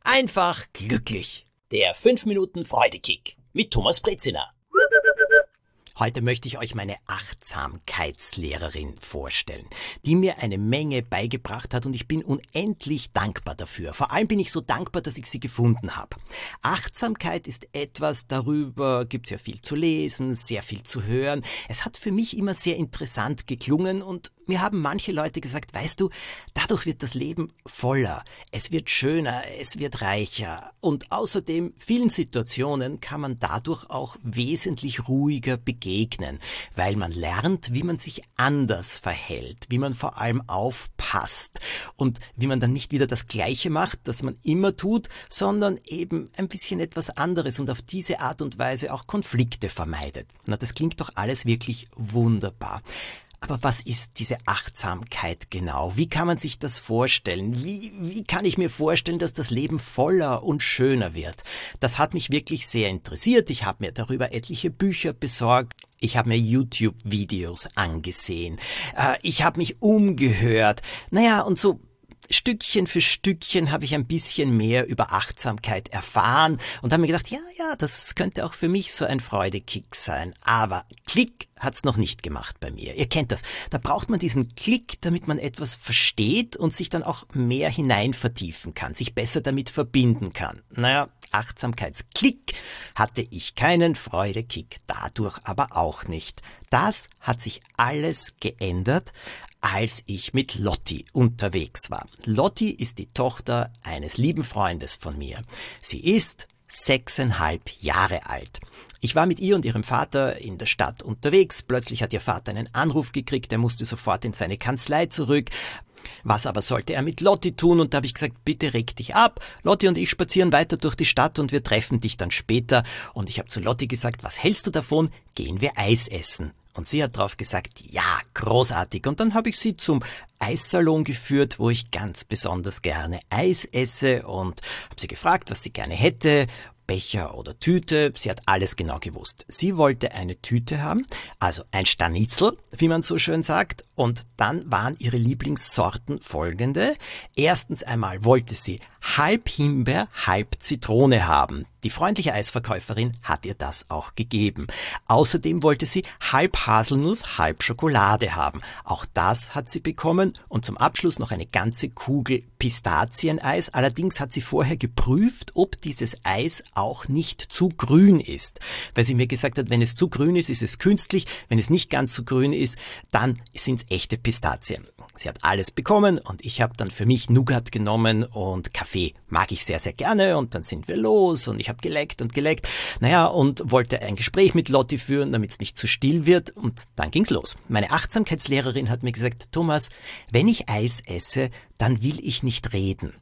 einfach glücklich. Der 5 Minuten Freudekick mit Thomas Brezina. Heute möchte ich euch meine Achtsamkeitslehrerin vorstellen, die mir eine Menge beigebracht hat und ich bin unendlich dankbar dafür. Vor allem bin ich so dankbar, dass ich sie gefunden habe. Achtsamkeit ist etwas, darüber gibt es ja viel zu lesen, sehr viel zu hören. Es hat für mich immer sehr interessant geklungen und mir haben manche Leute gesagt, weißt du, dadurch wird das Leben voller, es wird schöner, es wird reicher und außerdem vielen Situationen kann man dadurch auch wesentlich ruhiger begegnen, weil man lernt, wie man sich anders verhält, wie man vor allem aufpasst und wie man dann nicht wieder das Gleiche macht, das man immer tut, sondern eben ein bisschen etwas anderes und auf diese Art und Weise auch Konflikte vermeidet. Na, das klingt doch alles wirklich wunderbar. Aber was ist diese Achtsamkeit genau? Wie kann man sich das vorstellen? Wie kann ich mir vorstellen, dass das Leben voller und schöner wird? Das hat mich wirklich sehr interessiert. Ich habe mir darüber etliche Bücher besorgt. Ich habe mir YouTube-Videos angesehen. Ich habe mich umgehört. Naja, und so Stückchen für Stückchen habe ich ein bisschen mehr über Achtsamkeit erfahren und habe mir gedacht, ja, das könnte auch für mich so ein Freudekick sein. Aber Klick hat's noch nicht gemacht bei mir. Ihr kennt das. Da braucht man diesen Klick, damit man etwas versteht und sich dann auch mehr hinein vertiefen kann, sich besser damit verbinden kann. Naja, Achtsamkeitsklick hatte ich keinen, Freudekick dadurch aber auch nicht. Das hat sich alles geändert, als ich mit Lotti unterwegs war. Lotti ist die Tochter eines lieben Freundes von mir. Sie ist 6,5 Jahre alt. Ich war mit ihr und ihrem Vater in der Stadt unterwegs. Plötzlich hat ihr Vater einen Anruf gekriegt, er musste sofort in seine Kanzlei zurück. Was aber sollte er mit Lotti tun? Und da habe ich gesagt, bitte reg dich ab. Lotti und ich spazieren weiter durch die Stadt und wir treffen dich dann später. Und ich habe zu Lotti gesagt, was hältst du davon? Gehen wir Eis essen? Und sie hat drauf gesagt, ja, großartig. Und dann habe ich sie zum Eissalon geführt, wo ich ganz besonders gerne Eis esse und habe sie gefragt, was sie gerne hätte. Becher oder Tüte, sie hat alles genau gewusst. Sie wollte eine Tüte haben, also ein Stanitzel, wie man so schön sagt, und dann waren ihre Lieblingssorten folgende. Erstens einmal wollte sie halb Himbeer, halb Zitrone haben. Die freundliche Eisverkäuferin hat ihr das auch gegeben. Außerdem wollte sie halb Haselnuss, halb Schokolade haben. Auch das hat sie bekommen und zum Abschluss noch eine ganze Kugel Pistazieneis. Allerdings hat sie vorher geprüft, ob dieses Eis auch nicht zu grün ist. Weil sie mir gesagt hat, wenn es zu grün ist, ist es künstlich. Wenn es nicht ganz so grün ist, dann sind es echte Pistazien. Sie hat alles bekommen und ich habe dann für mich Nougat genommen und Kaffee. Mag ich sehr, sehr gerne und dann sind wir los und ich habe geleckt und geleckt. Naja, und wollte ein Gespräch mit Lotti führen, damit es nicht zu still wird und dann ging's los. Meine Achtsamkeitslehrerin hat mir gesagt, Thomas, wenn ich Eis esse, dann will ich nicht reden.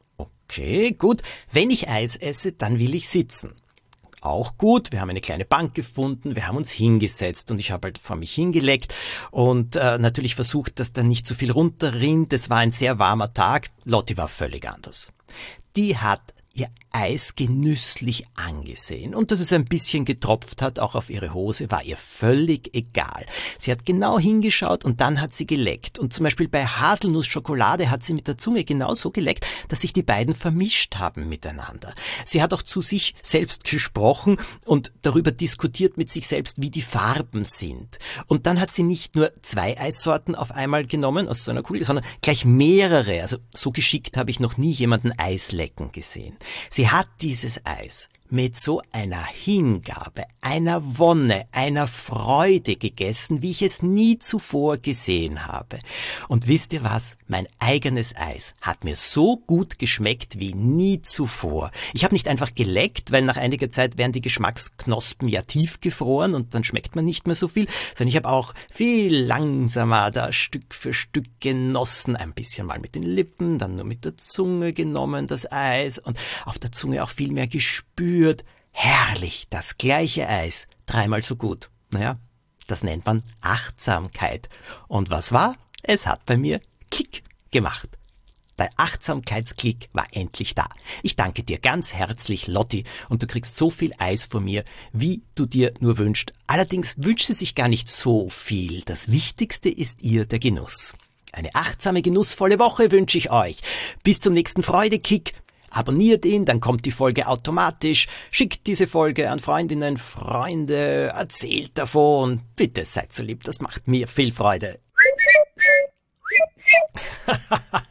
Okay, gut. Wenn ich Eis esse, dann will ich sitzen. Auch gut, wir haben eine kleine Bank gefunden, wir haben uns hingesetzt und ich habe halt vor mich hingeleckt und natürlich versucht, dass da nicht zu viel runterrinnt. Es war ein sehr warmer Tag, Lotti war völlig anders. Die hat ihr Eis genüsslich angesehen und dass es ein bisschen getropft hat, auch auf ihre Hose, war ihr völlig egal. Sie hat genau hingeschaut und dann hat sie geleckt und zum Beispiel bei Haselnussschokolade hat sie mit der Zunge genau so geleckt, dass sich die beiden vermischt haben miteinander. Sie hat auch zu sich selbst gesprochen und darüber diskutiert mit sich selbst, wie die Farben sind. Und dann hat sie nicht nur 2 Eissorten auf einmal genommen aus so einer Kugel, sondern gleich mehrere. Also so geschickt habe ich noch nie jemanden Eis lecken gesehen. Sie hat dieses Eis mit so einer Hingabe, einer Wonne, einer Freude gegessen, wie ich es nie zuvor gesehen habe. Und wisst ihr was? Mein eigenes Eis hat mir so gut geschmeckt wie nie zuvor. Ich habe nicht einfach geleckt, weil nach einiger Zeit werden die Geschmacksknospen ja tiefgefroren und dann schmeckt man nicht mehr so viel, sondern ich habe auch viel langsamer da Stück für Stück genossen, ein bisschen mal mit den Lippen, dann nur mit der Zunge genommen, das Eis und auf der Zunge auch viel mehr gespürt. Herrlich, das gleiche Eis, 3-mal so gut. Naja, das nennt man Achtsamkeit. Und was war? Es hat bei mir Kick gemacht. Der Achtsamkeitsklick war endlich da. Ich danke dir ganz herzlich, Lotti, und du kriegst so viel Eis von mir, wie du dir nur wünschst. Allerdings wünscht sie sich gar nicht so viel. Das Wichtigste ist ihr der Genuss. Eine achtsame, genussvolle Woche wünsche ich euch. Bis zum nächsten Freudekick. Abonniert ihn, dann kommt die Folge automatisch. Schickt diese Folge an Freundinnen, Freunde, erzählt davon. Bitte seid so lieb, das macht mir viel Freude.